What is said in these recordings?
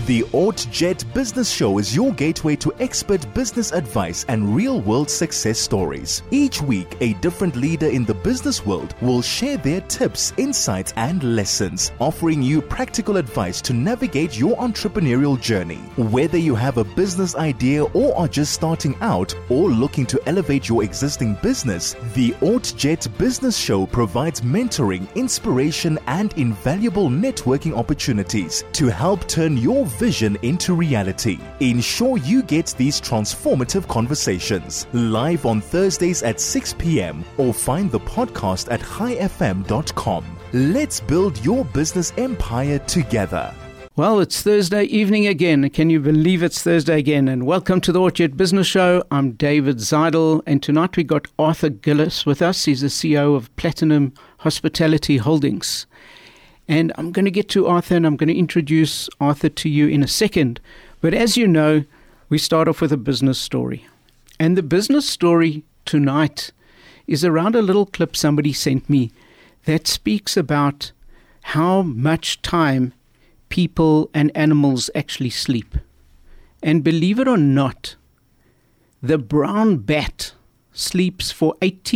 The OrtJet Business Show is your gateway to expert business advice and real-world success stories. Each week, a different leader in the business world will share their tips, insights, and lessons, offering you practical advice to navigate your entrepreneurial journey. Whether you have a business idea or are just starting out or looking to elevate your existing business, the OrtJet Business Show provides mentoring, inspiration, and invaluable networking opportunities to help turn your vision into reality. Ensure you get these transformative conversations live on Thursdays at 6 p.m. or find the podcast at highfm.com. Let's build your business empire together. Well, it's Thursday evening again. Can you believe it's Thursday again? And welcome to the OrtJet Business Show. I'm David Zeidel, and tonight we got Arthur Gillis with us. He's the CEO of Platinum Hospitality Holdings. And I'm going to get to Arthur, and I'm going to introduce Arthur to you in a second. But as you know, we start off with a business story. And the business story tonight is around a little clip somebody sent me that speaks about how much time people and animals actually sleep. And believe it or not, the brown bat sleeps for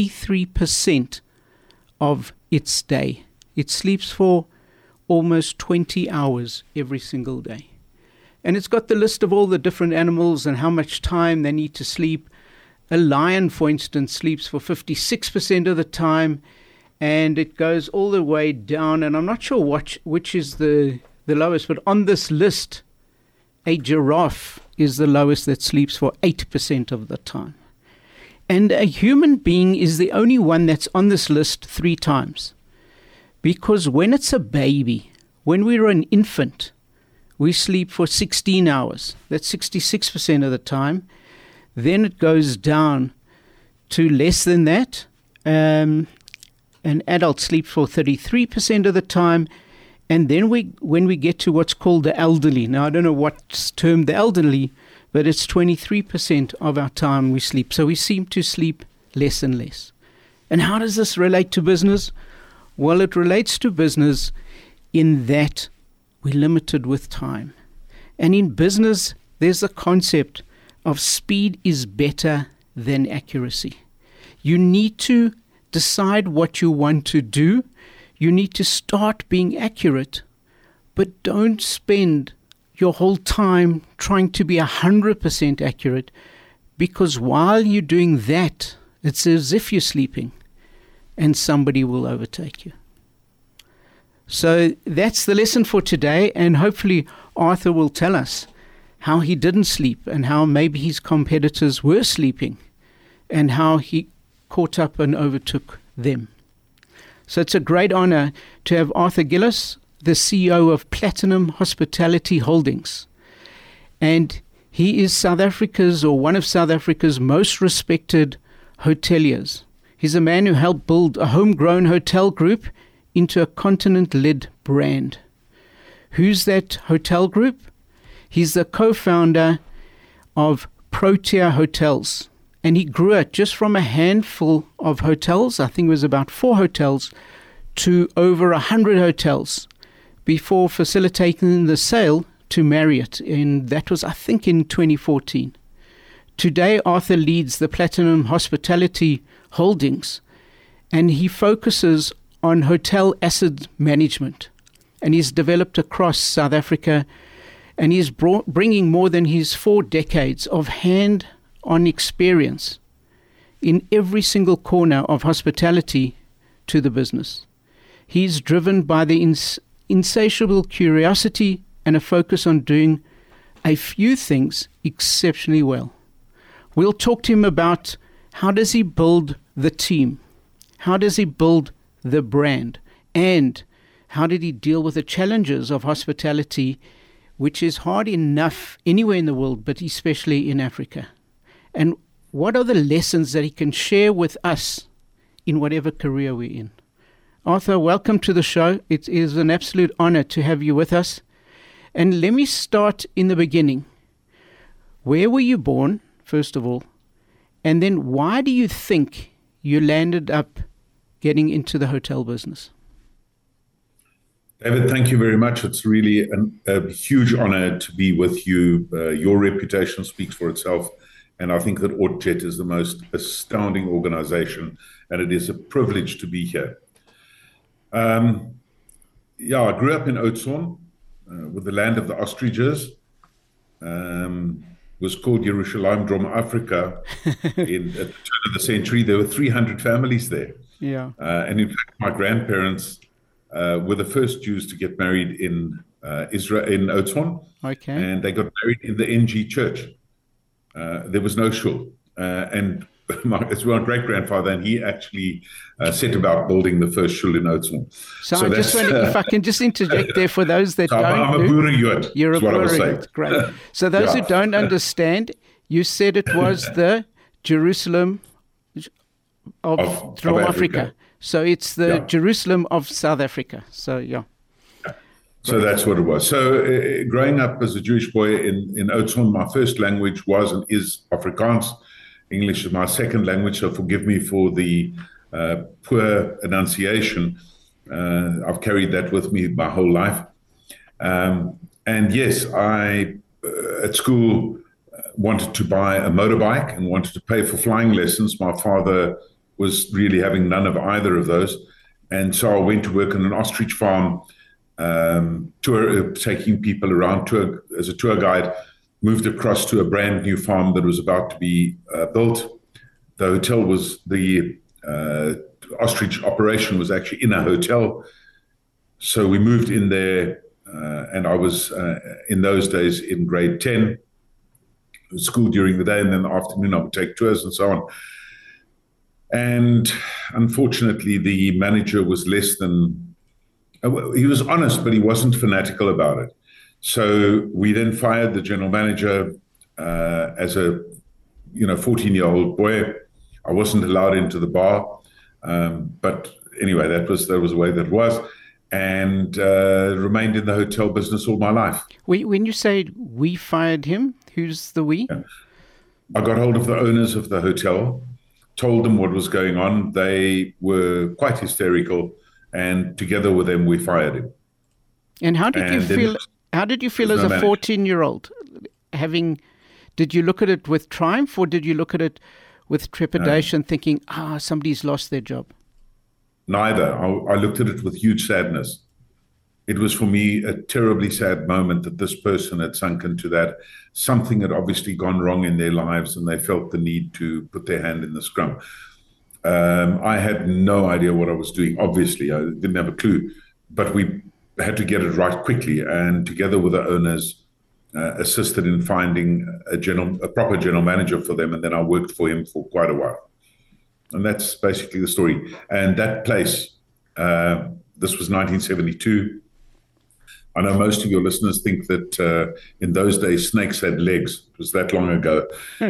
83% of its day. It sleeps for almost 20 hours every single day. And it's got the list of all the different animals and how much time they need to sleep. A lion, for instance, sleeps for 56% of the time, and it goes all the way down. And I'm not sure which is the lowest, but on this list, a giraffe is the lowest that sleeps for 8% of the time. And a human being is the only one that's on this list 3 times. Because when it's a baby, when we're an infant, we sleep for 16 hours. That's 66% of the time. Then it goes down to less than that. An adult sleeps for 33% of the time. And then when we get to what's called the elderly, now I don't know what's termed the elderly, but it's 23% of our time we sleep. So we seem to sleep less and less. And how does this relate to business? Well, it relates to business in that we're limited with time. And in business, there's a concept of speed is better than accuracy. You need to decide what you want to do. You need to start being accurate, but don't spend your whole time trying to be 100% accurate, because while you're doing that, it's as if you're sleeping and somebody will overtake you. So that's the lesson for today, and hopefully Arthur will tell us how he didn't sleep and how maybe his competitors were sleeping and how he caught up and overtook them. So it's a great honor to have Arthur Gillis, the CEO of Platinum Hospitality Holdings. And he is one of South Africa's most respected hoteliers. He's a man who helped build a homegrown hotel group into a continent-led brand. Who's that hotel group? He's the co-founder of Protea Hotels. And he grew it just from a handful of hotels, I think it was about 4 hotels, to over 100 hotels before facilitating the sale to Marriott. And that was, I think, in 2014. Today, Arthur leads the Platinum Hospitality Holdings, and he focuses on hotel asset management. And he's developed across South Africa, and he's bringing more than his 4 decades of hand-on experience in every single corner of hospitality to the business. He's driven by the insatiable curiosity and a focus on doing a few things exceptionally well. We'll talk to him about how does he build the team, how does he build the brand, and how did he deal with the challenges of hospitality, which is hard enough anywhere in the world, but especially in Africa. And what are the lessons that he can share with us in whatever career we're in? Arthur, welcome to the show. It is an absolute honor to have you with us. And let me start in the beginning. Where were you born, first of all? And then why do you think you landed up getting into the hotel business? David, thank you very much. It's really a huge honor to be with you. Your reputation speaks for itself. And I think that Oddjet is the most astounding organization, and it is a privilege to be here. I grew up in Oudtshoorn, with the land of the ostriches. Was called Jerusalem Drom Africa. At the turn of the century, there were 300 families there. Yeah. And in fact, my grandparents were the first Jews to get married in Israel, in Oudtshoorn. Okay. And they got married in the NG church. There was no shul. And it's my great-grandfather, and he actually set about building the first shul in Oudtshoorn. So I just wonder if I can just interject there for those that don't know. I'm a Boerenjood. You're a Boerenjood. Great. So those who don't understand, you said it was the Jerusalem of Africa. So it's the Jerusalem of South Africa. So, yeah. So that's what it was. So growing up as a Jewish boy in Oudtshoorn, my first language was and is Afrikaans. English is my second language, so forgive me for the poor enunciation. I've carried that with me my whole life. And yes, I, at school, wanted to buy a motorbike and wanted to pay for flying lessons. My father was really having none of either of those. And so I went to work on an ostrich farm, taking people around as a tour guide. Moved across to a brand new farm that was about to be built. The hotel was, the ostrich operation was actually in a hotel. So we moved in there, and I was, in those days, in grade 10. School during the day, and then the afternoon I would take tours and so on. And unfortunately, the manager was less than, he was honest, but he wasn't fanatical about it. So we then fired the general manager as a 14-year-old boy. I wasn't allowed into the bar, but anyway, that was the way that was, and remained in the hotel business all my life. When you say we fired him, who's the we? I got hold of the owners of the hotel, told them what was going on. They were quite hysterical, and together with them, we fired him. And how did you feel? How did you feel as a 14-year-old? Did you look at it with triumph, or did you look at it with trepidation, thinking, somebody's lost their job? Neither. I looked at it with huge sadness. It was for me a terribly sad moment that this person had sunk into that. Something had obviously gone wrong in their lives, and they felt the need to put their hand in the scrum. I had no idea what I was doing. Obviously, I didn't have a clue, but we had to get it right quickly, and together with the owners, assisted in finding a proper general manager for them, and then I worked for him for quite a while. And that's basically the story. And that place, this was 1972. I know most of your listeners think that in those days snakes had legs. It was that long ago.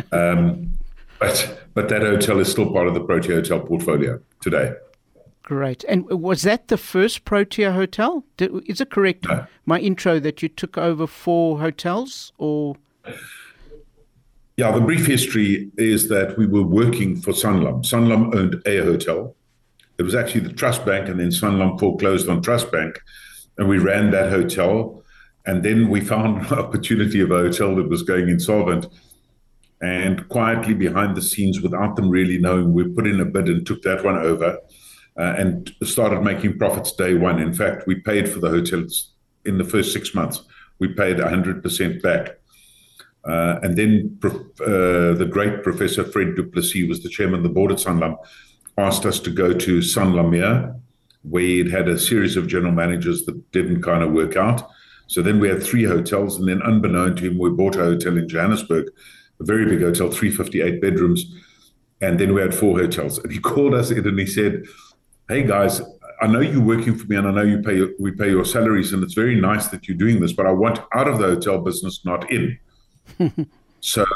But that hotel is still part of the Protea Hotel portfolio today. Great. And was that the first Protea hotel? Is it correct, my intro, that you took over 4 hotels? Or? Yeah, the brief history is that we were working for Sanlam. Sanlam owned a hotel. It was actually the Trust Bank, and then Sanlam foreclosed on Trust Bank, and we ran that hotel. And then we found an opportunity of a hotel that was going insolvent. And quietly behind the scenes, without them really knowing, we put in a bid and took that one over. And started making profits day one. In fact, we paid for the hotels in the first 6 months. We paid 100% back. And then the great Professor Fred du Plessis was the chairman of the board at Sanlam, asked us to go to Sanlamia, where he'd had a series of general managers that didn't kind of work out. So then we had 3 hotels, and then unbeknown to him, we bought a hotel in Johannesburg, a very big hotel, 358 bedrooms. And then we had 4 hotels. And he called us in and he said, "Hey guys, I know you're working for me, and I know we pay your salaries, and it's very nice that you're doing this, but I want out of the hotel business, not in." So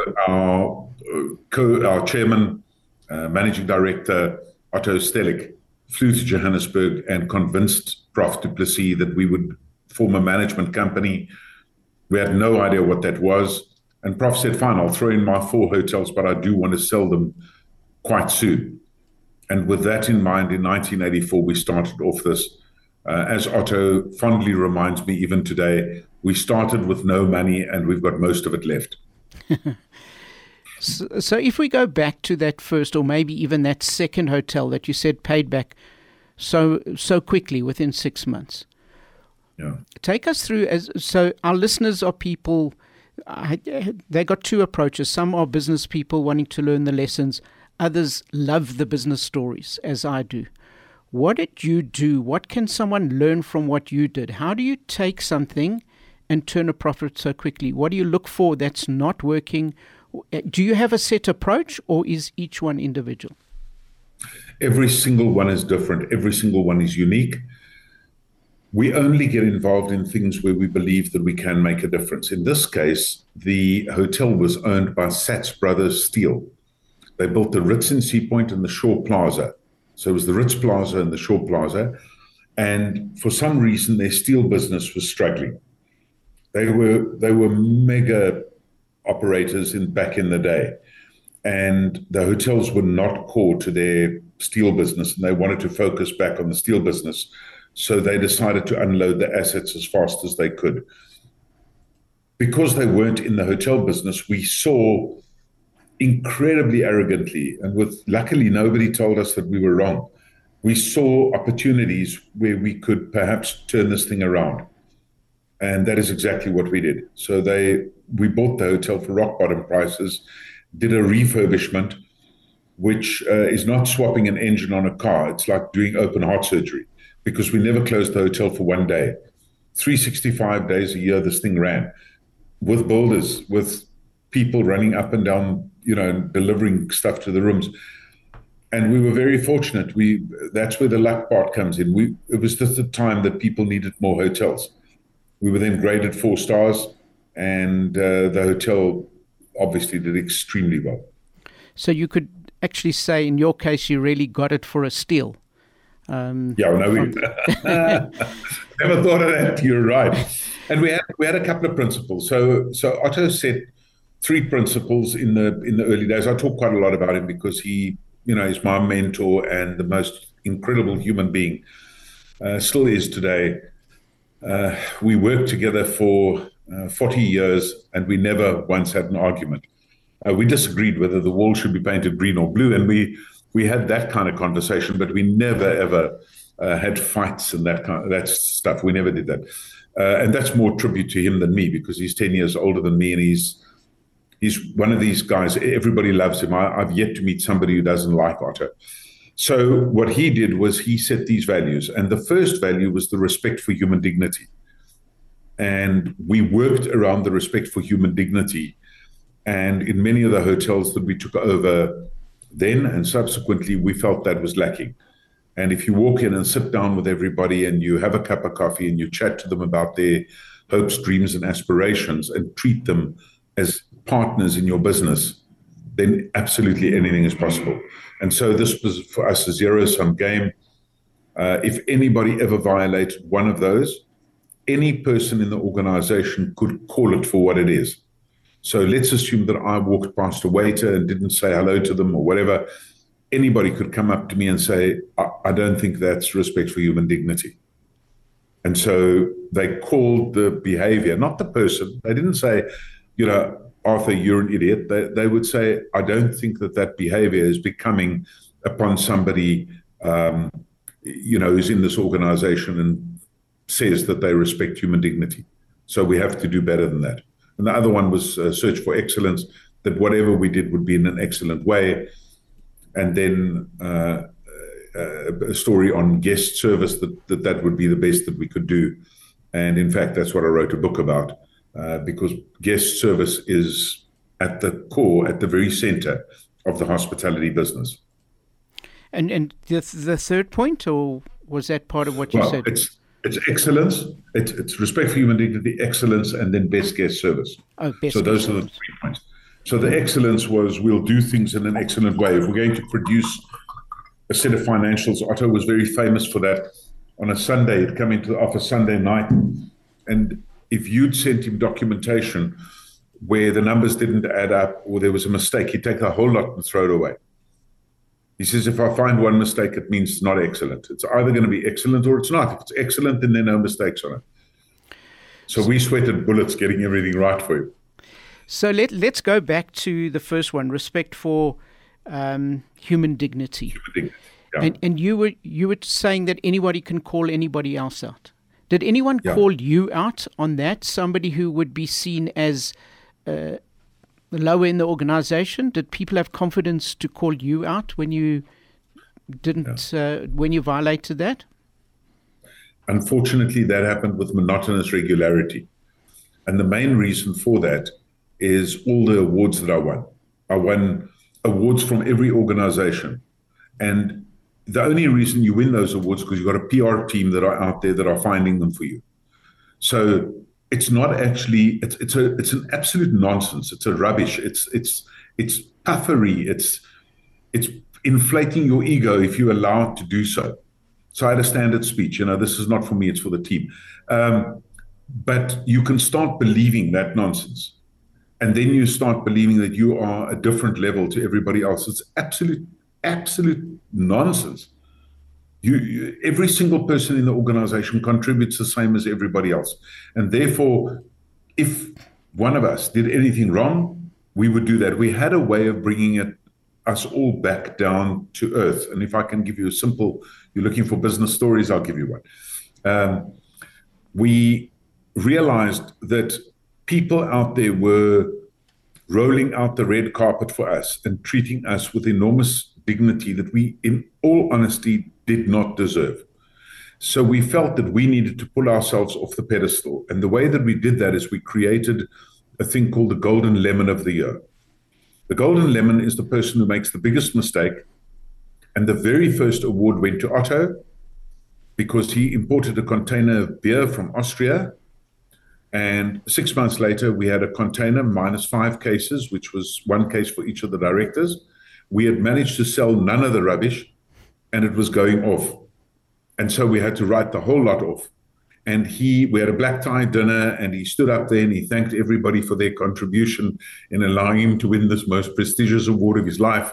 our chairman, managing director, Otto Stellick, flew to Johannesburg and convinced Prof. du Plessis that we would form a management company. We had no idea what that was. And Prof said, "Fine, I'll throw in my 4 hotels, but I do want to sell them quite soon." And with that in mind, in 1984, we started off this As Otto fondly reminds me even today, we started with no money and we've got most of it left. So if we go back to that first or maybe even that second hotel that you said paid back so quickly within 6 months. Yeah. Take us through, so our listeners are people, they got two approaches. Some are business people wanting to learn the lessons. Others love the business stories, as I do. What did you do? What can someone learn from what you did? How do you take something and turn a profit so quickly? What do you look for that's not working? Do you have a set approach, or is each one individual? Every single one is different. Every single one is unique. We only get involved in things where we believe that we can make a difference. In this case, the hotel was owned by Sats Brothers Steel. They built the Ritz in Sea Point and the Shaw Plaza. So it was the Ritz Plaza and the Shaw Plaza. And for some reason, their steel business was struggling. They were mega operators back in the day. And the hotels were not core to their steel business, and they wanted to focus back on the steel business. So they decided to unload the assets as fast as they could. Because they weren't in the hotel business, we saw incredibly arrogantly, and luckily nobody told us that we were wrong. We saw opportunities where we could perhaps turn this thing around. And that is exactly what we did. So we bought the hotel for rock bottom prices, did a refurbishment, which is not swapping an engine on a car. It's like doing open heart surgery, because we never closed the hotel for one day. 365 days a year, this thing ran with builders, with people running up and down, delivering stuff to the rooms. And we were very fortunate. That's where the luck part comes in. It was just the time that people needed more hotels. We were then graded 4 stars, and the hotel obviously did extremely well. So you could actually say, in your case, you really got it for a steal. We never thought of that. You're right. And we had a couple of principles. So Otto set 3 principles in the early days. I talk quite a lot about him because he, is my mentor and the most incredible human being. Still is today. We worked together for 40 years, and we never once had an argument. We disagreed whether the wall should be painted green or blue, and we had that kind of conversation, but we never ever had fights and that stuff. We never did that, and that's more tribute to him than me, because he's 10 years older than me, and he's one of these guys. Everybody loves him. I've yet to meet somebody who doesn't like Otto. So what he did was he set these values, and the first value was the respect for human dignity. And we worked around the respect for human dignity. And in many of the hotels that we took over then and subsequently, we felt that was lacking. And if you walk in and sit down with everybody and you have a cup of coffee and you chat to them about their hopes, dreams, and aspirations, and treat them as partners in your business, then absolutely anything is possible. And so this was for us a zero-sum game. If anybody ever violated one of those, any person in the organization could call it for what it is. So let's assume that I walked past a waiter and didn't say hello to them or whatever. Anybody could come up to me and say, I don't think that's respect for human dignity. And so they called the behavior, not the person. They didn't say, Arthur, you're an idiot. They would say, I don't think that behavior is becoming upon somebody, who's in this organization and says that they respect human dignity. So we have to do better than that. And the other one was search for excellence, that whatever we did would be in an excellent way. And then a story on guest service, that would be the best that we could do. And in fact, that's what I wrote a book about, because guest service is at the core, at the very center of the hospitality business. And the third point, or was that part of what you said? It's excellence, it's respect for human dignity, excellence, and then best guest service. So those are the 3 points. So the excellence was, we'll do things in an excellent way. If we're going to produce a set of financials, Otto was very famous for that. On a Sunday, he'd come into the office Sunday night, and if you'd sent him documentation where the numbers didn't add up or there was a mistake, he'd take the whole lot and throw it away. He says, if I find one mistake, it means it's not excellent. It's either going to be excellent or it's not. If it's excellent, then there are no mistakes on it. So we sweated bullets getting everything right for you. So let's go back to the first one, respect for human dignity. Human dignity, yeah. And you were saying that anybody can call anybody else out. Did anyone call you out on that? Somebody who would be seen as lower in the organization? Did people have confidence to call you out when you didn't, when you violated that? Unfortunately, that happened with monotonous regularity. And the main reason for that is all the awards that I won. I won awards from every organization. And the only reason you win those awards is because you've got a PR team that are out there that are finding them for you. So it's not actually, it's an absolute nonsense. It's a rubbish. It's puffery. It's inflating your ego if you allow it to do so. So I had a standard speech, this is not for me, it's for the team. But you can start believing that nonsense. And then you start believing that you are a different level to everybody else. It's absolute nonsense. Every single person in the organization contributes the same as everybody else. And therefore, if one of us did anything wrong, we would do that. We had a way of bringing us all back down to earth. And if I can give you a simple, you're looking for business stories, I'll give you one. We realized that people out there were rolling out the red carpet for us and treating us with enormous dignity that we, in all honesty, did not deserve. So we felt that we needed to pull ourselves off the pedestal. And the way that we did that is we created a thing called the Golden Lemon of the Year. The Golden Lemon is the person who makes the biggest mistake. And the very first award went to Otto because he imported a container of beer from Austria. And 6 months later, we had a container minus 5 cases, which was 1 case for each of the directors. We had managed to sell none of the rubbish, and it was going off. And so we had to write the whole lot off. And we had a black tie dinner, and he stood up there and he thanked everybody for their contribution in allowing him to win this most prestigious award of his life.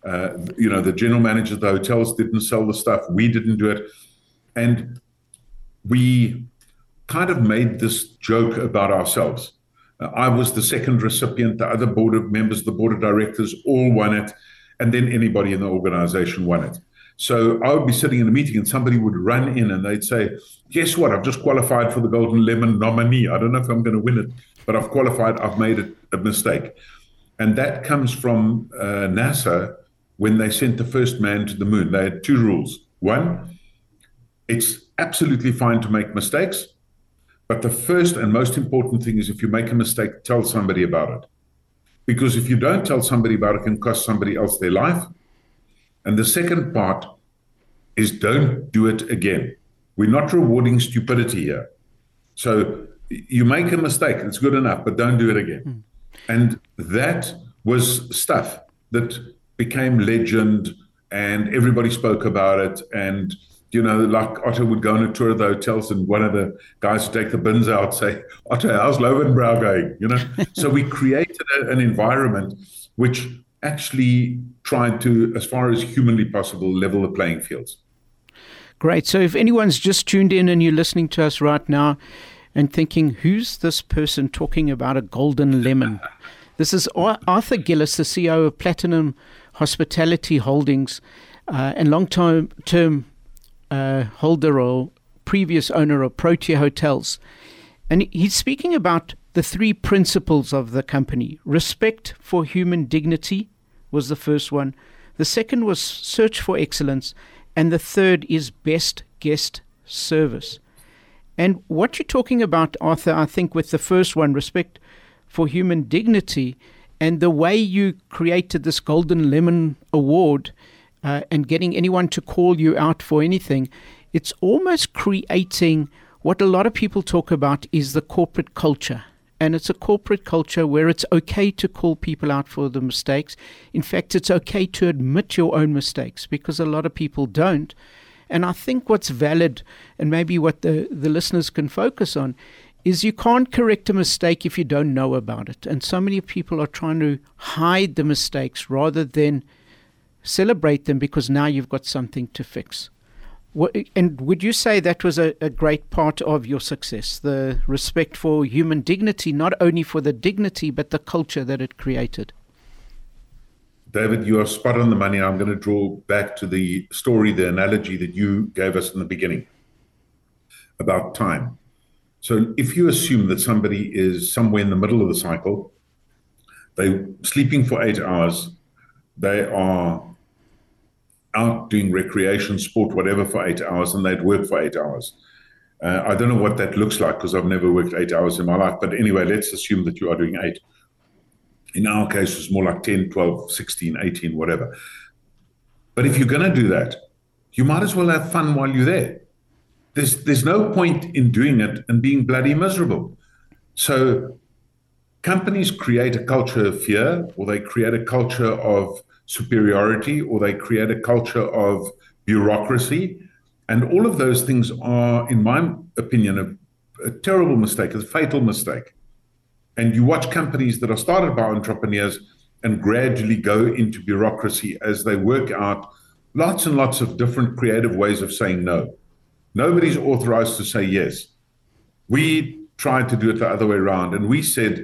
The general manager of the hotels didn't sell the stuff. We didn't do it. And we kind of made this joke about ourselves. I was the second recipient. The other members of the board of directors all won it. And then anybody in the organization won it. So I would be sitting in a meeting and somebody would run in and they'd say, guess what? I've just qualified for the Golden Lemon nominee. I don't know if I'm going to win it, but I've qualified. I've made a mistake. And that comes from NASA when they sent the first man to the moon. They had 2 rules. 1, it's absolutely fine to make mistakes. But the first and most important thing is if you make a mistake, tell somebody about it. Because if you don't tell somebody about it, it can cost somebody else their life. And the second part is don't do it again. We're not rewarding stupidity here. So you make a mistake, it's good enough, but don't do it again. And that was stuff that became legend and everybody spoke about it. And like Otto would go on a tour of the hotels and one of the guys would take the bins out say, Otto, how's Lowenbrow going? So we created an environment which actually tried to, as far as humanly possible, level the playing fields. Great. So if anyone's just tuned in and you're listening to us right now and thinking, who's this person talking about a golden lemon? This is Arthur Gillis, the CEO of Platinum Hospitality Holdings and long-term holder or previous owner of Protea Hotels. And he's speaking about the 3 principles of the company. Respect for human dignity was the first one. The second was search for excellence. And the third is best guest service. And what you're talking about, Arthur, I think with the first one, respect for human dignity, and the way you created this Golden Lemon Award and getting anyone to call you out for anything, it's almost creating what a lot of people talk about is the corporate culture. And it's a corporate culture where it's okay to call people out for the mistakes. In fact, it's okay to admit your own mistakes because a lot of people don't. And I think what's valid and maybe what the listeners can focus on is you can't correct a mistake if you don't know about it. And so many people are trying to hide the mistakes rather than celebrate them because now you've got something to fix. And would you say that was a great part of your success, the respect for human dignity, not only for the dignity, but the culture that it created? David, you are spot on the money. I'm going to draw back to the story, the analogy that you gave us in the beginning about time. So if you assume that somebody is somewhere in the middle of the cycle, they're sleeping for 8 hours, they are out doing recreation, sport, whatever for 8 hours, and they'd work for 8 hours. I don't know what that looks like because I've never worked 8 hours in my life. But anyway, let's assume that you are doing 8. In our case, it's more like 10, 12, 16, 18, whatever. But if you're going to do that, you might as well have fun while you're there. There's no point in doing it and being bloody miserable. So companies create a culture of fear, or they create a culture of superiority, or they create a culture of bureaucracy. And all of those things are, in my opinion, a terrible mistake, a fatal mistake. And you watch companies that are started by entrepreneurs and gradually go into bureaucracy as they work out lots and lots of different creative ways of saying no. Nobody's authorized to say yes. We tried to do it the other way around, and we said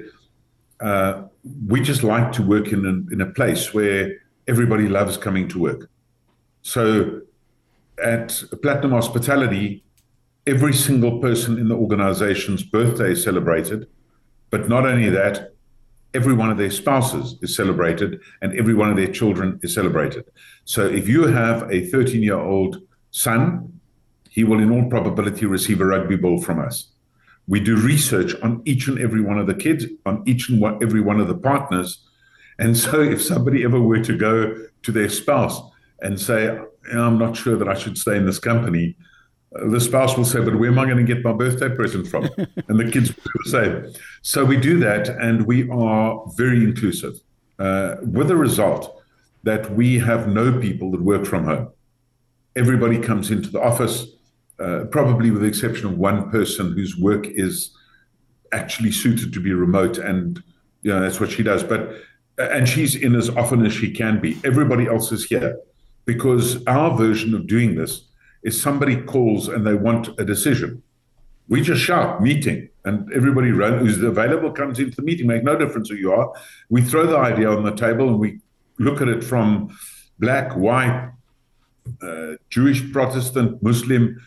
we just like to work in a place where everybody loves coming to work. So at Platinum Hospitality, every single person in the organization's birthday is celebrated. But not only that, every one of their spouses is celebrated and every one of their children is celebrated. So if you have a 13-year-old son, he will in all probability receive a rugby ball from us. We do research on each and every one of the kids, on each and every one of the partners. And so if somebody ever were to go to their spouse and say, I'm not sure that I should stay in this company, the spouse will say, but where am I going to get my birthday present from? And the kids will do the same. So we do that, and we are very inclusive, with the result that we have no people that work from home. Everybody comes into the office, probably with the exception of one person whose work is actually suited to be remote, and that's what she does. And she's in as often as she can be. Everybody else is here because our version of doing this is somebody calls and they want a decision. We just shout, meeting, and everybody who's available comes into the meeting, make no difference who you are. We throw the idea on the table and we look at it from black, white, Jewish, Protestant, Muslim,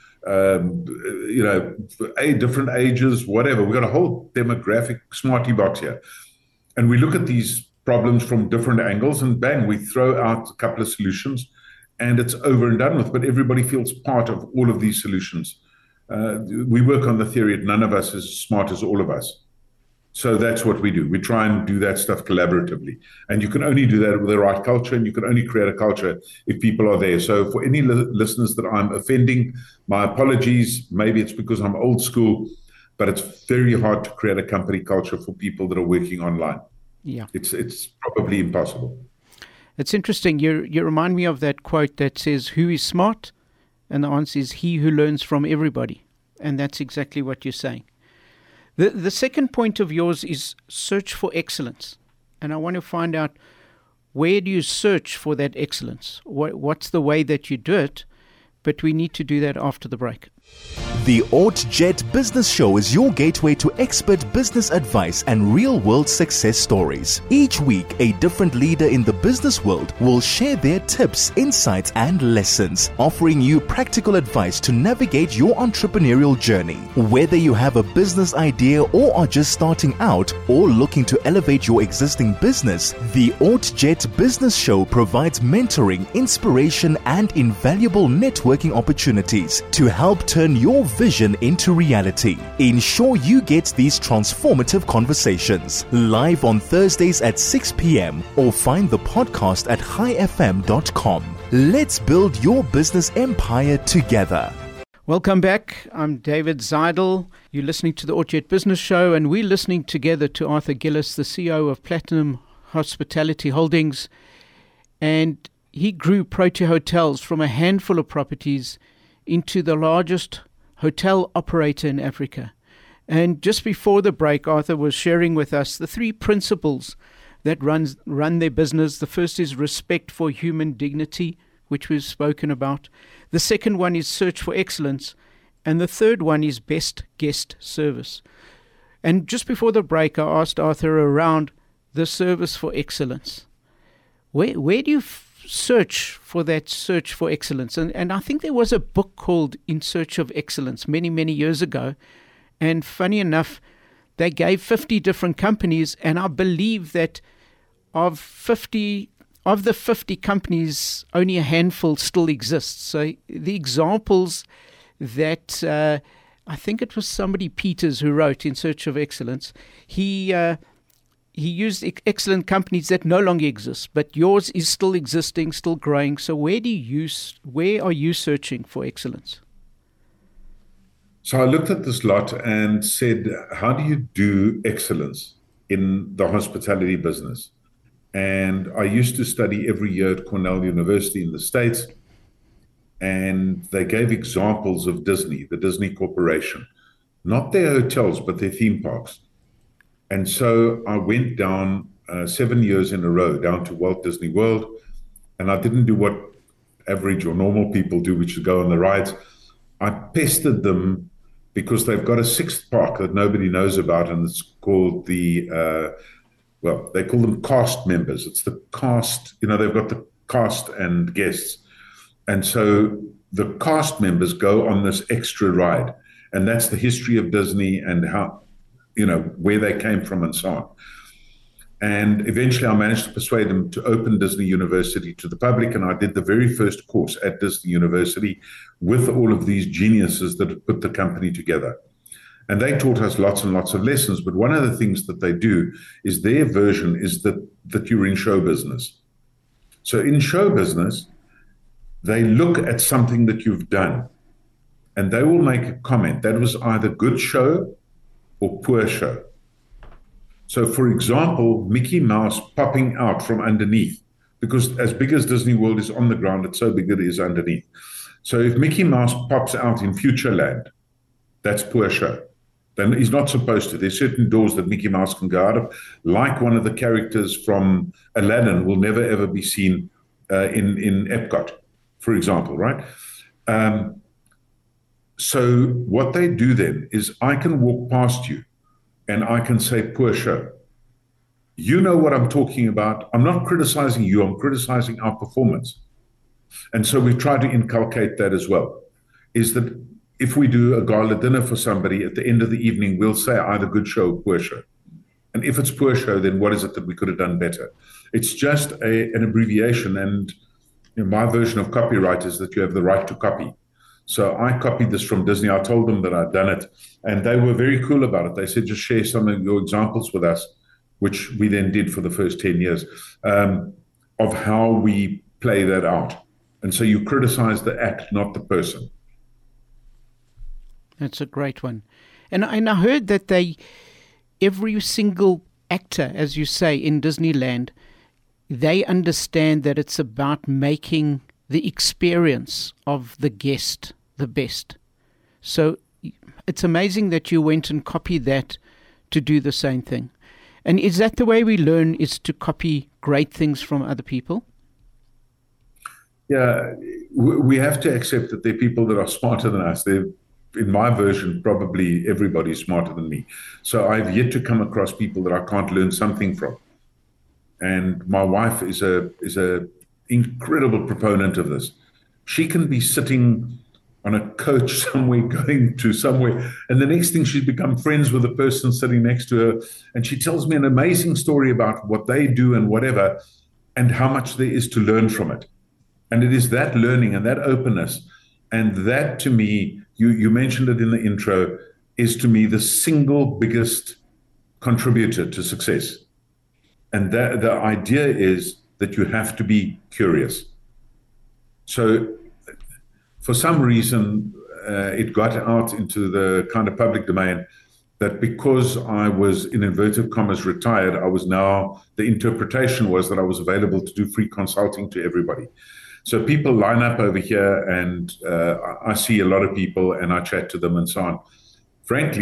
different ages, whatever. We've got a whole demographic smarty box here. And we look at these problems from different angles and bang, we throw out a couple of solutions. And it's over and done with, but everybody feels part of all of these solutions. We work on the theory that none of us is as smart as all of us. So that's what we do. We try and do that stuff collaboratively. And you can only do that with the right culture, and you can only create a culture if people are there. So for any listeners that I'm offending, my apologies. Maybe it's because I'm old school, but it's very hard to create a company culture for people that are working online. Yeah, It's probably impossible. It's interesting. You remind me of that quote that says, who is smart? And the answer is he who learns from everybody. And that's exactly what you're saying. The second point of yours is search for excellence. And I want to find out, where do you search for that excellence? What's the way that you do it? But we need to do that after the break. The OrtJet Business Show is your gateway to expert business advice and real-world success stories. Each week, a different leader in the business world will share their tips, insights, and lessons, offering you practical advice to navigate your entrepreneurial journey. Whether you have a business idea or are just starting out or looking to elevate your existing business, the OrtJet Business Show provides mentoring, inspiration, and invaluable networking opportunities to help turn your vision into reality. Ensure you get these transformative conversations live on Thursdays at 6 p.m. or find the podcast at highfm.com. Let's build your business empire together. Welcome back. I'm David Zeidel. You're listening to the OrtJet Business Show, and we're listening together to Arthur Gillis, the CEO of Platinum Hospitality Holdings. And he grew Protea Hotels from a handful of properties into the largest hotel operator in Africa. And just before the break, Arthur was sharing with us the 3 principles that run their business. The first is respect for human dignity, which we've spoken about. The second one is search for excellence. And the third one is best guest service. And just before the break, I asked Arthur around the service for excellence. Where do you search for that search for excellence? And I think there was a book called In Search of Excellence many, many years ago. And funny enough, they gave 50 different companies, and I believe that of the 50 companies, only a handful still exists. So the examples that I think it was somebody, Peters, who wrote In Search of Excellence, he used excellent companies that no longer exist, but yours is still existing, still growing. So where are you searching for excellence? So I looked at this lot and said, how do you do excellence in the hospitality business? And I used to study every year at Cornell University in the States, and they gave examples of Disney, the Disney Corporation, not their hotels, but their theme parks. And so I went down 7 years in a row down to Walt Disney World, and I didn't do what average or normal people do, which is go on the rides. I pestered them because they've got a sixth park that nobody knows about, and it's called they call them cast members. It's the cast, they've got the cast and guests. And so the cast members go on this extra ride, and that's the history of Disney and how, where they came from and so on. And eventually I managed to persuade them to open Disney University to the public, and I did the very first course at Disney University with all of these geniuses that had put the company together. And they taught us lots and lots of lessons, but one of the things that they do is their version is that you're in show business. So in show business, they look at something that you've done, and they will make a comment that was either good show or poor show. So, for example, Mickey Mouse popping out from underneath, because as big as Disney World is on the ground, it's so big it is underneath. So if Mickey Mouse pops out in Futureland, that's poor show. Then he's not supposed to. There's certain doors that Mickey Mouse can go out of, like one of the characters from Aladdin will never, ever be seen in Epcot, for example, right? So what they do then is I can walk past you and I can say, poor show. You know what I'm talking about. I'm not criticizing you. I'm criticizing our performance. And so we try to inculcate that as well, is that if we do a gala dinner for somebody, at the end of the evening, we'll say either good show or poor show. And if it's poor show, then what is it that we could have done better? It's just an abbreviation. And my version of copyright is that you have the right to copy. So I copied this from Disney. I told them that I'd done it, and they were very cool about it. They said, just share some of your examples with us, which we then did for the first 10 years, of how we play that out. And so you criticize the act, not the person. That's a great one. And I heard that every single actor, as you say, in Disneyland, they understand that it's about making the experience of the guest the best. So it's amazing that you went and copied that to do the same thing. And is that the way we learn, is to copy great things from other people? Yeah, we have to accept that there are people that are smarter than us. They're, in my version, probably everybody's smarter than me. So I've yet to come across people that I can't learn something from. And my wife is a incredible proponent of this. She can be sitting on a coach somewhere, going to somewhere, and the next thing she's become friends with the person sitting next to her, and she tells me an amazing story about what they do and whatever, and how much there is to learn from it. And it is that learning and that openness, and that, to me, you mentioned it in the intro, is to me the single biggest contributor to success. And that the idea is that you have to be curious. So for some reason, it got out into the kind of public domain that because I was, in inverted commas, retired, I was now, the interpretation was that I was available to do free consulting to everybody. So people line up over here, and I see a lot of people and I chat to them and so on. Frankly,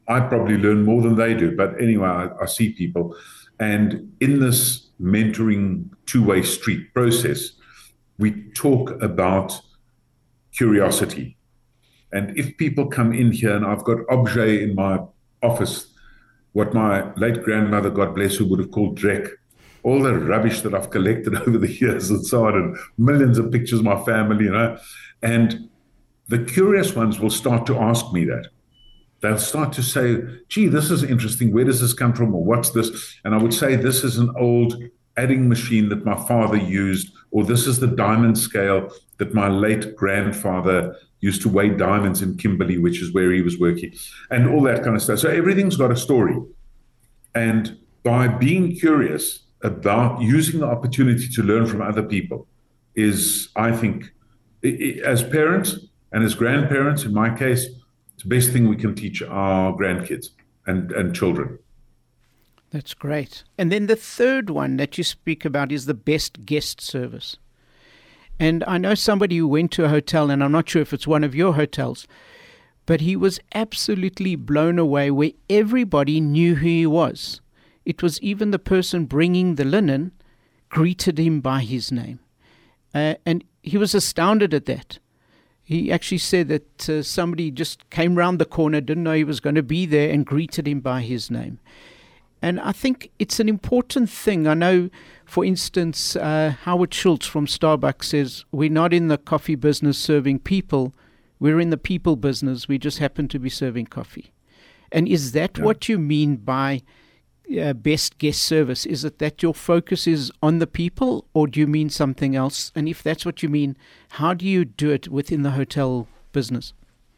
I probably learn more than they do. But anyway, I see people. And in this mentoring two-way street process, we talk about curiosity. And if people come in here, and I've got objet in my office, what my late grandmother, God bless her, would have called dreck, all the rubbish that I've collected over the years and so on, and millions of pictures of my family, And the curious ones will start to ask me that. They'll start to say, gee, this is interesting. Where does this come from? Or what's this? And I would say, this is an old adding machine that my father used, or this is the diamond scale that my late grandfather used to weigh diamonds in Kimberley, which is where he was working, and all that kind of stuff. So everything's got a story. And by being curious about using the opportunity to learn from other people is, I think, as parents and as grandparents, in my case, it's the best thing we can teach our grandkids and children. That's great. And then the third one that you speak about is the best guest service. And I know somebody who went to a hotel, and I'm not sure if it's one of your hotels, but he was absolutely blown away where everybody knew who he was. It was even the person bringing the linen greeted him by his name. And he was astounded at that. He actually said that somebody just came round the corner, didn't know he was going to be there, and greeted him by his name. And I think it's an important thing. I know, for instance, Howard Schultz from Starbucks says, we're not in the coffee business serving people. We're in the people business. We just happen to be serving coffee. And is that what you mean by best guest service? Is it that your focus is on the people, or do you mean something else? And if that's what you mean, how do you do it within the hotel business?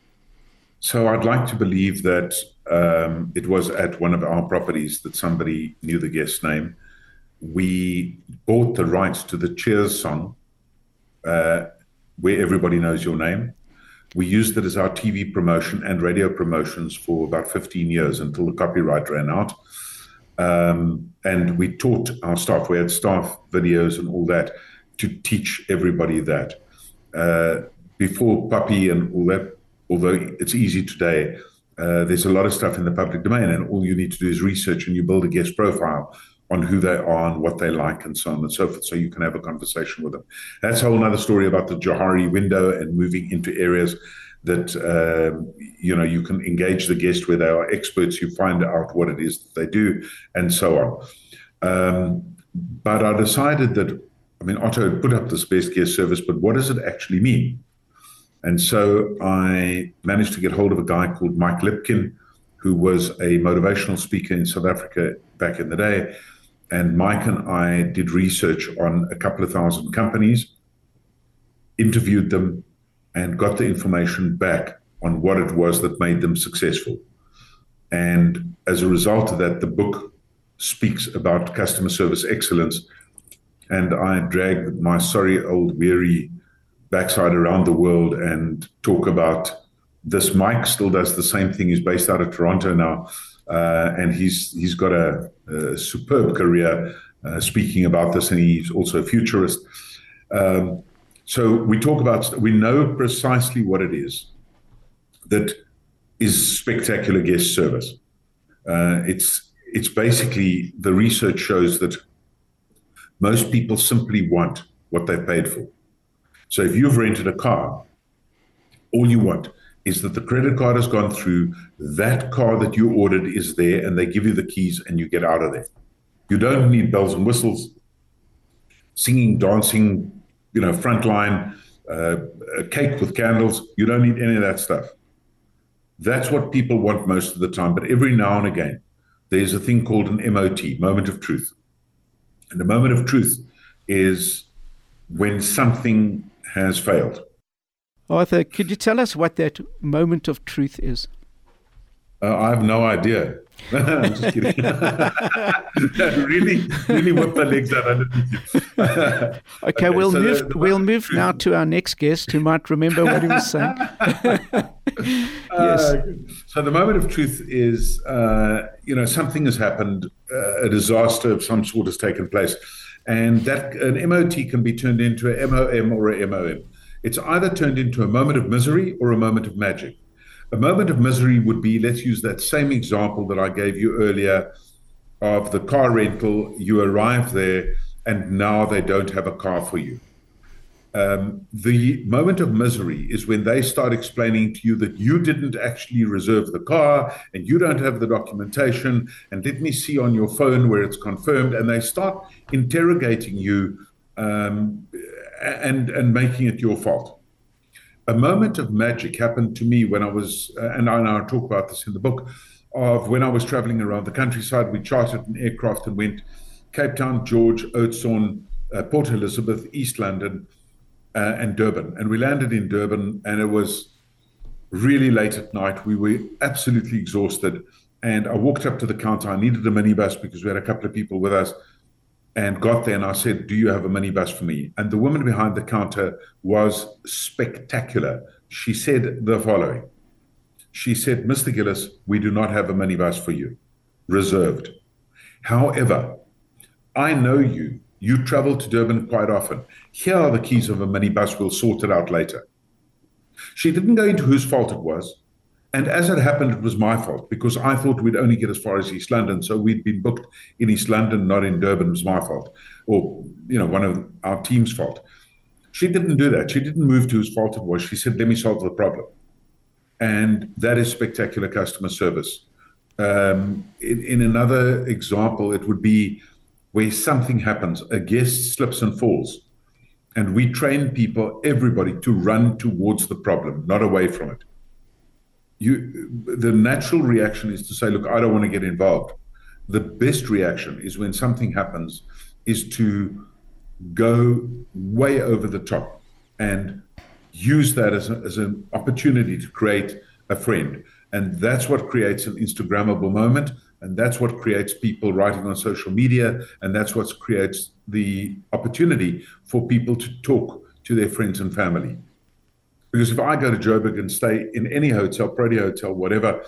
So I'd like to believe that it was at one of our properties that somebody knew the guest's name. We bought the rights to the Cheers song, where everybody knows your name. We used it as our TV promotion and radio promotions for about 15 years until the copyright ran out. And we taught our staff. We had staff videos and all that to teach everybody that. Before Puppy and all that, although it's easy today, there's a lot of stuff in the public domain, and all you need to do is research, and you build a guest profile on who they are and what they like and so on and so forth, so you can have a conversation with them. That's a whole other story about the Johari window and moving into areas that, you can engage the guest where they are experts, you find out what it is that they do, and so on. But I decided that, Otto had put up this best guest service, but what does it actually mean? And so I managed to get hold of a guy called Mike Lipkin, who was a motivational speaker in South Africa back in the day. And Mike and I did research on a couple of thousand companies, interviewed them, and got the information back on what it was that made them successful. And as a result of that, the book speaks about customer service excellence. And I dragged my sorry old weary backside around the world and talk about this. Mike still does the same thing. He's based out of Toronto now, and he's got a superb career speaking about this, and he's also a futurist. So we talk about, we know precisely what it is that is spectacular guest service. It's basically, the research shows that most people simply want what they paid for. So if you've rented a car, all you want is that the credit card has gone through, that car that you ordered is there, and they give you the keys and you get out of there. You don't need bells and whistles, singing, dancing, frontline, a cake with candles. You don't need any of that stuff. That's what people want most of the time. But every now and again, there's a thing called an MOT, moment of truth. And the moment of truth is when something has failed. Arthur, could you tell us what that moment of truth is? I have no idea. I'm just kidding. really whip my legs out underneath you. Okay, we'll move now to our next guest who might remember what he was saying. Yes. So the moment of truth is, something has happened, a disaster of some sort has taken place, and that an MOT can be turned into a MOM or a MOM. It's either turned into a moment of misery or a moment of magic. A moment of misery would be, let's use that same example that I gave you earlier of the car rental. You arrive there and now they don't have a car for you. The moment of misery is when they start explaining to you that you didn't actually reserve the car and you don't have the documentation, and let me see on your phone where it's confirmed, and they start interrogating you and making it your fault. A moment of magic happened to me when I was, and I talk about this in the book, of when I was traveling around the countryside. We chartered an aircraft and went Cape Town, George, Oudtshoorn, Port Elizabeth, East London, and Durban. And we landed in Durban, and it was really late at night. We were absolutely exhausted. And I walked up to the counter. I needed a minibus because we had a couple of people with us, and got there and I said, do you have a minibus for me? And the woman behind the counter was spectacular. She said the following. She said, Mr. Gillis, we do not have a minibus for you. Reserved. However, I know you. You travel to Durban quite often. Here are the keys of a minibus. We'll sort it out later. She didn't go into whose fault it was. And as it happened, it was my fault because I thought we'd only get as far as East London. So we'd been booked in East London, not in Durban. It was my fault, or, one of our team's fault. She didn't do that. She didn't move to whose fault it was. She said, let me solve the problem. And that is spectacular customer service. In another example, it would be where something happens, a guest slips and falls, and we train people, everybody, to run towards the problem, not away from it. The natural reaction is to say, look, I don't want to get involved. The best reaction is when something happens is to go way over the top and use that as an opportunity to create a friend. And that's what creates an Instagrammable moment. And that's what creates people writing on social media. And that's what creates the opportunity for people to talk to their friends and family. Because if I go to Joburg and stay in any hotel, Prodi Hotel, whatever,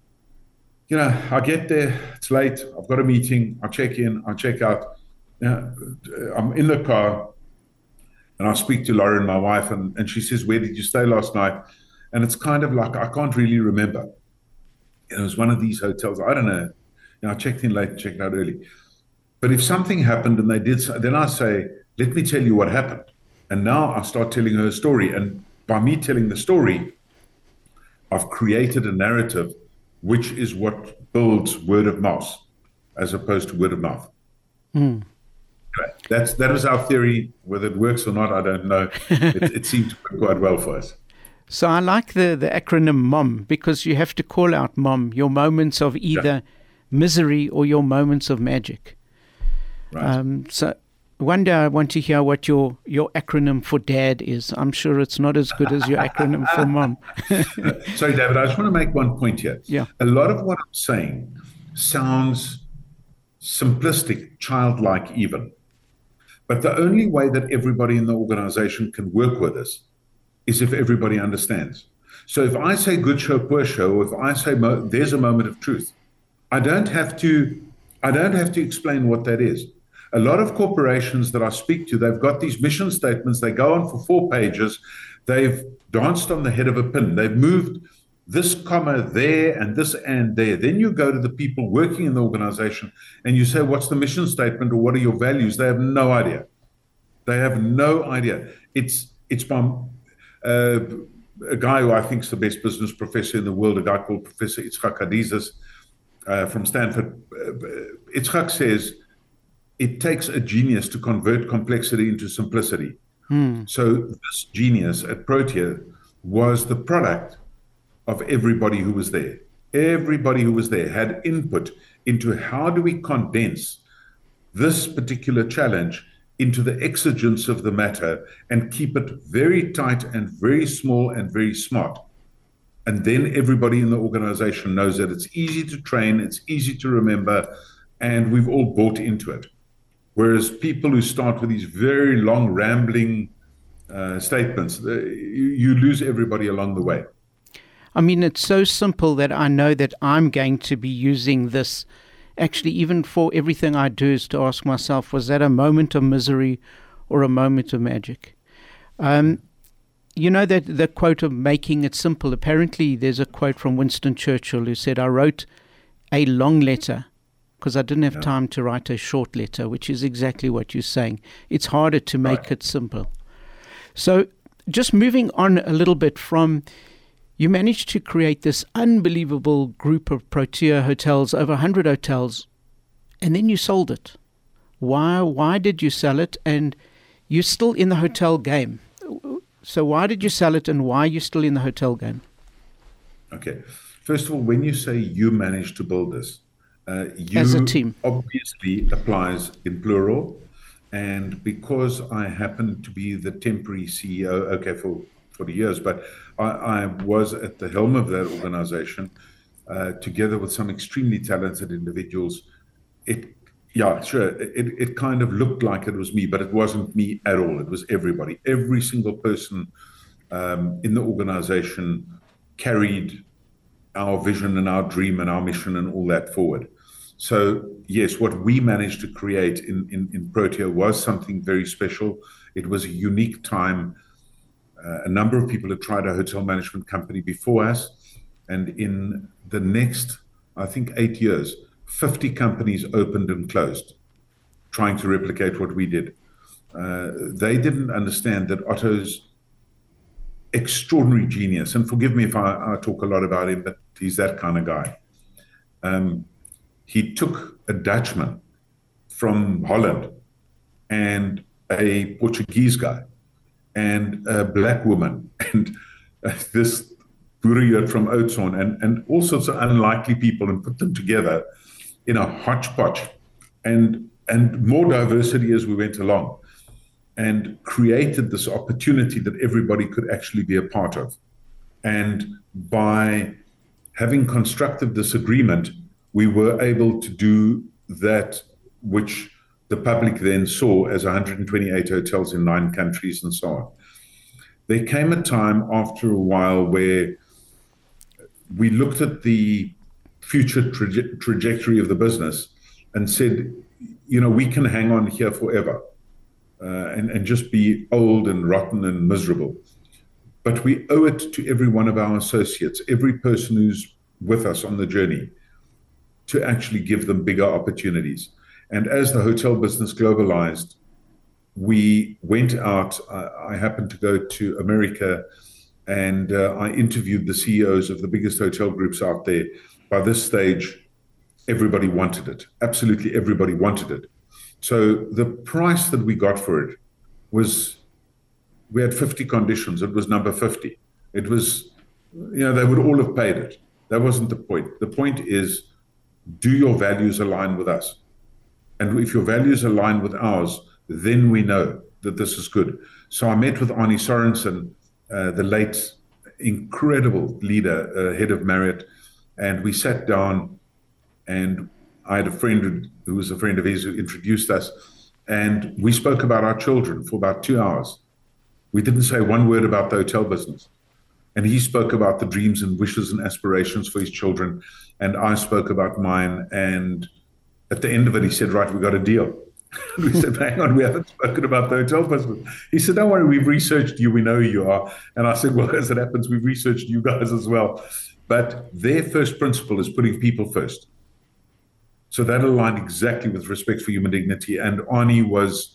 I get there, it's late, I've got a meeting, I check in, I check out, I'm in the car, and I speak to Lauren, my wife, and she says, where did you stay last night? And it's kind of like, I can't really remember. It was one of these hotels, I don't know, I checked in late and checked out early. But if something happened and they did, then I say, let me tell you what happened. And now I start telling her a story. And by me telling the story, I've created a narrative, which is what builds word of mouth, as opposed to word of mouth. Mm. That is our theory. Whether it works or not, I don't know. It seems to work quite well for us. So I like the acronym MOM, because you have to call out MOM, your moments of either misery or your moments of magic. Right. So one day I want to hear what your acronym for dad is. I'm sure it's not as good as your acronym for mom. Sorry, David, I just want to make one point here. Yeah. A lot of what I'm saying sounds simplistic, childlike even. But the only way that everybody in the organization can work with us is if everybody understands. So if I say good show, poor show, or if I say there's a moment of truth, I don't have to explain what that is. A lot of corporations that I speak to, they've got these mission statements. They go on for 4 pages. They've danced on the head of a pin. They've moved this comma there and this and there. Then you go to the people working in the organization and you say, what's the mission statement or what are your values? They have no idea. They have no idea. It's by a guy who I think is the best business professor in the world, a guy called Professor Itzhak Adizes from Stanford. Itzhak says, it takes a genius to convert complexity into simplicity. So this genius at Protea was the product of everybody who was there. Everybody who was there had input into how do we condense this particular challenge into the exigence of the matter and keep it very tight and very small and very smart. And then everybody in the organization knows that it's easy to train, it's easy to remember, and we've all bought into it. Whereas people who start with these very long, rambling statements, you lose everybody along the way. I mean, it's so simple that I know that I'm going to be using this. Actually, even for everything I do is to ask myself, was that a moment of misery or a moment of magic? You know that the quote of making it simple. Apparently, there's a quote from Winston Churchill who said, "I wrote a long letter because I didn't have time to write a short letter," which is exactly what you're saying. It's harder to make it simple. So just moving on a little bit from, you managed to create this unbelievable group of Protea hotels, over 100 hotels, and then you sold it. Why did you sell it? And you're still in the hotel game. So why did you sell it, and why are you still in the hotel game? Okay. First of all, when you say you managed to build this, you as a team obviously applies in plural. And because I happened to be the temporary CEO, for 40 years, but I was at the helm of that organization, together with some extremely talented individuals. It kind of looked like it was me, but it wasn't me at all. It was everybody. Every single person in the organization carried our vision and our dream and our mission and all that forward. So yes, what we managed to create in Protea was something very special. It was a unique time. A number of people had tried a hotel management company before us, and in the next, I think, 8 years, 50 companies opened and closed, trying to replicate what we did. They didn't understand that Otto's extraordinary genius, and forgive me if I talk a lot about him, but he's that kind of guy. He took a Dutchman from Holland and a Portuguese guy and a black woman and this Boerejood from Oudtshoorn and all sorts of unlikely people, and put them together in a hodgepodge and more diversity as we went along, and created this opportunity that everybody could actually be a part of. And by having constructed this agreement, we were able to do that which the public then saw as 128 hotels in 9 countries and so on. There came a time after a while where we looked at the future trajectory of the business and said, we can hang on here forever and just be old and rotten and miserable. But we owe it to every one of our associates, every person who's with us on the journey, to actually give them bigger opportunities. And as the hotel business globalized, we went out. I happened to go to America, and I interviewed the CEOs of the biggest hotel groups out there. By this stage, everybody wanted it. Absolutely everybody wanted it. So the price that we got for it was, we had 50 conditions. It was number 50. It was, they would all have paid it. That wasn't the point. The point is, do your values align with us? And if your values align with ours, then we know that this is good. So I met with Arnie Sorensen, the late incredible leader, head of Marriott, and we sat down, and I had a friend who was a friend of his who introduced us, and we spoke about our children for about 2 hours. We didn't say one word about the hotel business. And he spoke about the dreams and wishes and aspirations for his children, and I spoke about mine. And at the end of it, he said, right, we got a deal. We said, hang on, we haven't spoken about the hotel business. He said, don't worry, we've researched you, we know who you are. And I said, well, as it happens, we've researched you guys as well. But their first principle is putting people first. So that aligned exactly with respect for human dignity. And Arnie was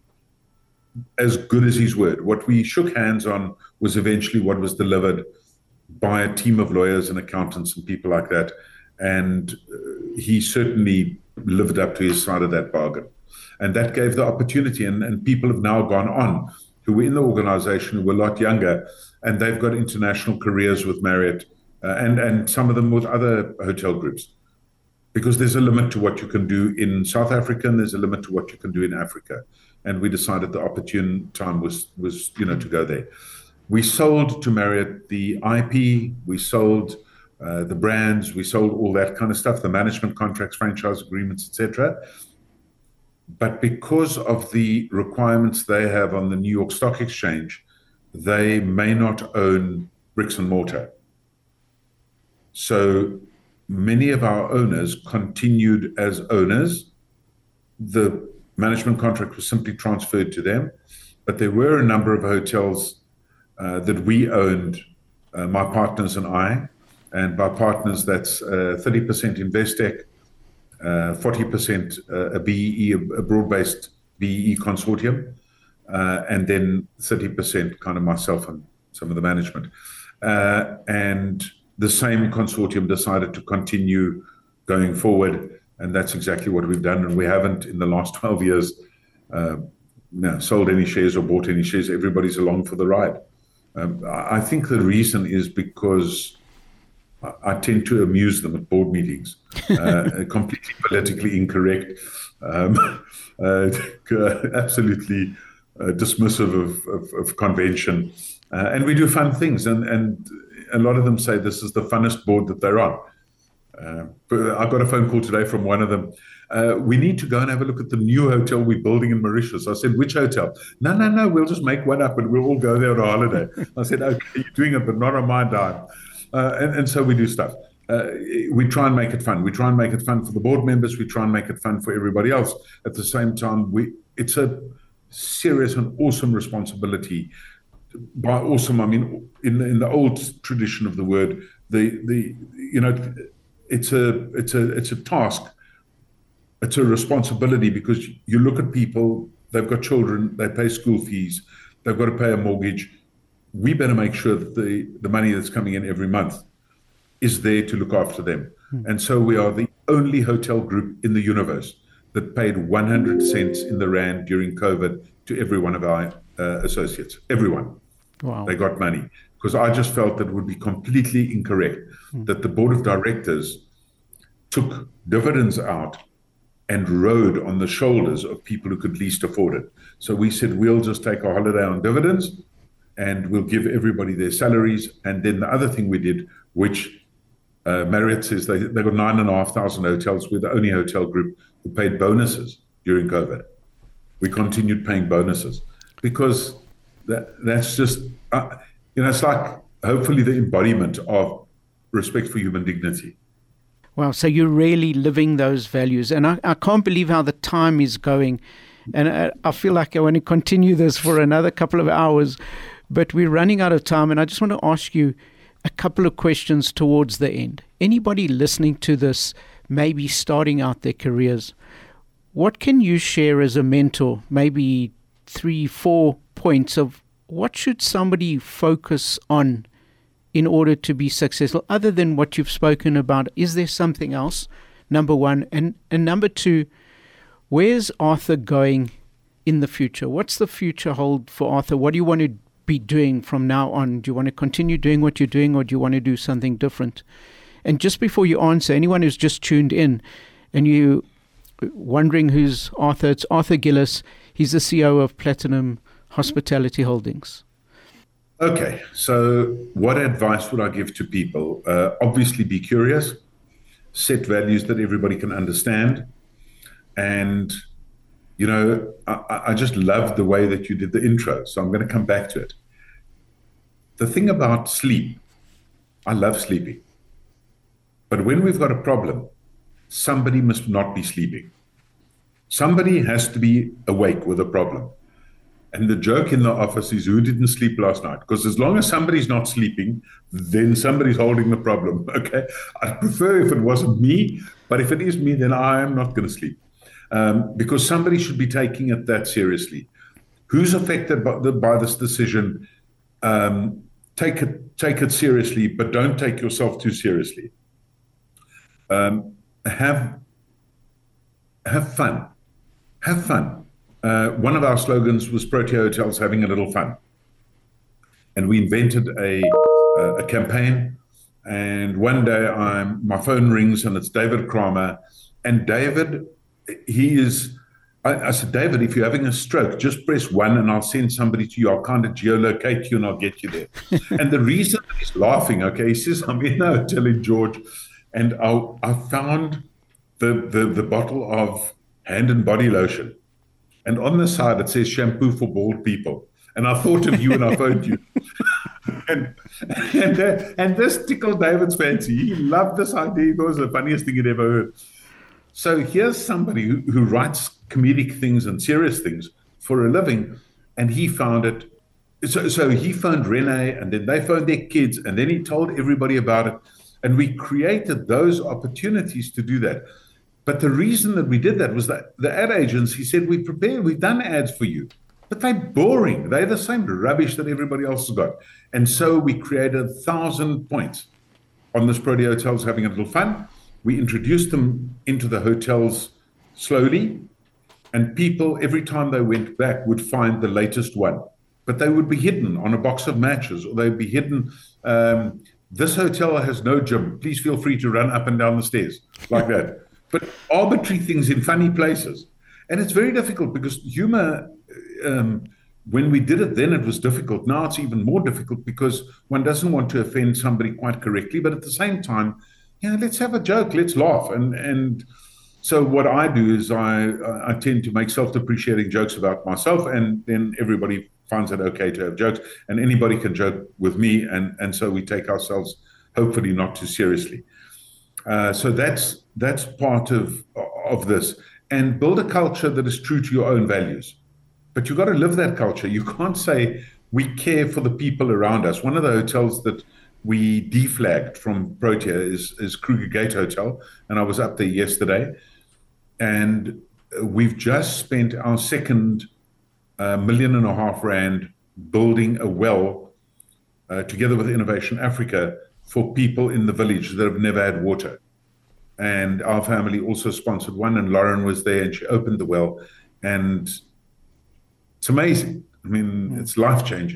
as good as his word. What we shook hands on was eventually what was delivered by a team of lawyers and accountants and people like that. And he certainly lived up to his side of that bargain. And that gave the opportunity. And people have now gone on who were in the organization, who were a lot younger, and they've got international careers with Marriott and some of them with other hotel groups. Because there's a limit to what you can do in South Africa, and there's a limit to what you can do in Africa. And we decided the opportune time was to go there. We sold to Marriott the IP, we sold the brands, we sold all that kind of stuff, the management contracts, franchise agreements, etc. But because of the requirements they have on the New York Stock Exchange, they may not own bricks and mortar. So many of our owners continued as owners. The management contract was simply transferred to them, but there were a number of hotels that we owned, my partners and I. And by partners, that's 30% Investec, 40% a BEE, a broad-based BEE consortium, and then 30% kind of myself and some of the management. And the same consortium decided to continue going forward, and that's exactly what we've done. And we haven't, in the last 12 years, sold any shares or bought any shares. Everybody's along for the ride. I think the reason is because I tend to amuse them at board meetings, completely politically incorrect, absolutely dismissive of convention. And we do fun things. And a lot of them say this is the funnest board that they're on. But I got a phone call today from one of them. We need to go and have a look at the new hotel we're building in Mauritius. I said, which hotel? No, we'll just make one up and we'll all go there on a holiday. I said, okay, you're doing it, but not on my dime. And so we do stuff. We try and make it fun. We try and make it fun for the board members. We try and make it fun for everybody else. At the same time, it's a serious and awesome responsibility. By awesome, I mean in the old tradition of the word, it's a task. It's a responsibility because you look at people, they've got children, they pay school fees, they've got to pay a mortgage. We better make sure that the money that's coming in every month is there to look after them. And so we are the only hotel group in the universe that paid 100 cents in the rand during COVID to every one of our associates. Everyone. Wow. They got money. Because I just felt that it would be completely incorrect that the board of directors took dividends out and rode on the shoulders of people who could least afford it. So we said, we'll just take a holiday on dividends and we'll give everybody their salaries. And then the other thing we did, which Marriott says they got 9,500 hotels. We're the only hotel group who paid bonuses during COVID. We continued paying bonuses because that's just, it's like hopefully the embodiment of respect for human dignity. Wow, so you're really living those values. And I can't believe how the time is going. And I feel like I want to continue this for another couple of hours, but we're running out of time. And I just want to ask you a couple of questions towards the end. Anybody listening to this, maybe starting out their careers, what can you share as a mentor, maybe 3-4 points of what should somebody focus on in order to be successful, other than what you've spoken about? Is there something else, number one? And number two, where's Arthur going in the future? What's the future hold for Arthur? What do you want to be doing from now on? Do you want to continue doing what you're doing, or do you want to do something different? And just before you answer, anyone who's just tuned in and you wondering who's Arthur, it's Arthur Gillis. He's the CEO of Platinum Hospitality Holdings. Okay, so what advice would I give to people? Obviously, be curious, set values that everybody can understand. And, I just loved the way that you did the intro, so I'm going to come back to it. The thing about sleep, I love sleeping. But when we've got a problem, somebody must not be sleeping. Somebody has to be awake with a problem. And the joke in the office is, who didn't sleep last night? Because as long as somebody's not sleeping, then somebody's holding the problem, okay? I'd prefer if it wasn't me, but if it is me, then I am not going to sleep. Because somebody should be taking it that seriously. Who's affected by this decision? Take it seriously, but don't take yourself too seriously. Have fun. Have fun. One of our slogans was Protea Hotels having a little fun. And we invented a campaign. And one day my phone rings and it's David Kramer. And David, I said, David, if you're having a stroke, just press 1 and I'll send somebody to you. I'll kind of geolocate you and I'll get you there. And the reason he's laughing, okay, he says, I'm in a hotel in George. And I found the bottle of hand and body lotion. And on the side, it says shampoo for bald people. And I thought of you and I phoned you. and this tickled David's fancy. He loved this idea. It was the funniest thing he'd ever heard. So here's somebody who writes comedic things and serious things for a living. And he found it So he phoned Renee, and then they phoned their kids, and then he told everybody about it. And we created those opportunities to do that. But the reason that we did that was that the ad agents, he said, we've done ads for you, but they're boring. They're the same rubbish that everybody else has got. And so we created 1,000 points on this Protea Hotels, having a little fun. We introduced them into the hotels slowly, and people, every time they went back, would find the latest one. But they would be hidden on a box of matches, or they'd be hidden. This hotel has no gym. Please feel free to run up and down the stairs, like that. But arbitrary things in funny places. And it's very difficult because humor, when we did it then, it was difficult. Now it's even more difficult because one doesn't want to offend somebody quite correctly. But at the same time, let's have a joke, let's laugh. And so what I do is I tend to make self-depreciating jokes about myself, and then everybody finds it okay to have jokes, and anybody can joke with me, and so we take ourselves hopefully not too seriously. So that's part of this, and build a culture that is true to your own values. But you've got to live that culture. You can't say we care for the people around us. One of the hotels that we deflagged from Protea is Kruger Gate Hotel, and I was up there yesterday, and we've just spent our second $1.5 million building a well together with Innovation Africa for people in the village that have never had water. And our family also sponsored one, and Lauren was there, and she opened the well, and it's amazing. I mean, it's life-changing.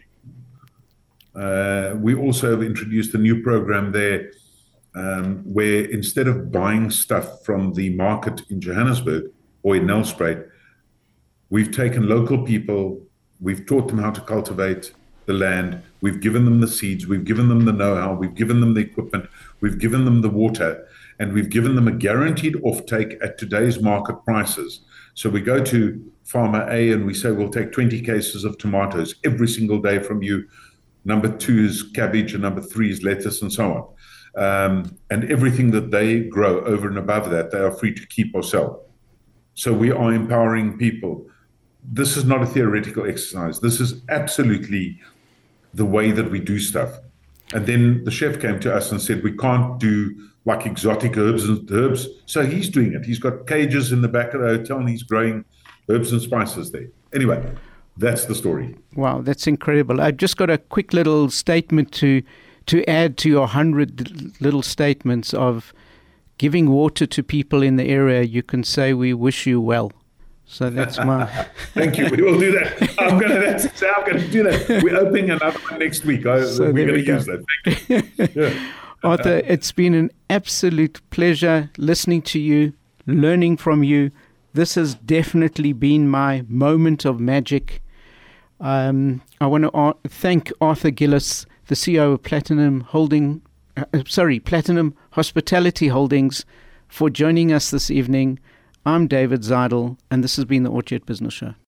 We also have introduced a new program there where instead of buying stuff from the market in Johannesburg or in Nelspruit, we've taken local people, we've taught them how to cultivate the land, we've given them the seeds, we've given them the know-how, we've given them the equipment, we've given them the water, and we've given them a guaranteed offtake at today's market prices. So we go to Farmer A and we say, we'll take 20 cases of tomatoes every single day from you. Number 2 is cabbage, and number 3 is lettuce, and so on. And everything that they grow over and above that, they are free to keep or sell. So we are empowering people. This is not a theoretical exercise. This is absolutely the way that we do stuff. And then the chef came to us and said, we can't do like exotic herbs. So he's doing it. He's got cages in the back of the hotel, and he's growing herbs and spices there. Anyway, that's the story. Wow, that's incredible. I've just got a quick little statement to add to your 100 little statements of giving water to people in the area. You can say, we wish you well. So that's my... Thank you. We will do that. I'm going to do that. We're opening another one next week. We're going to use that. Thank you. Yeah. Arthur, it's been an absolute pleasure listening to you, learning from you. This has definitely been my moment of magic. I want to thank Arthur Gillis, the CEO of Platinum Hospitality Holdings, for joining us this evening. I'm David Zeidel, and this has been the Orchard Business Show.